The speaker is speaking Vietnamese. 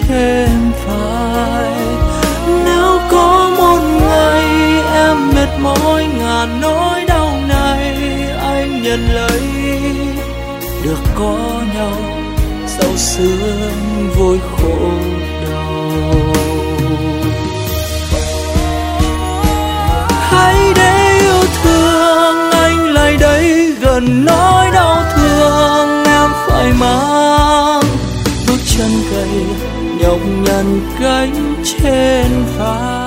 trên vai. Nếu có một ngày em mệt mỏi ngàn nỗi đau này, anh nhận lấy được có nhau dẫu sương vội khổ đau. Hãy để yêu thương anh lại đây gần nỗi đau thương em phải mang, bước chân gầy nhọc nhằn gánh trên vai.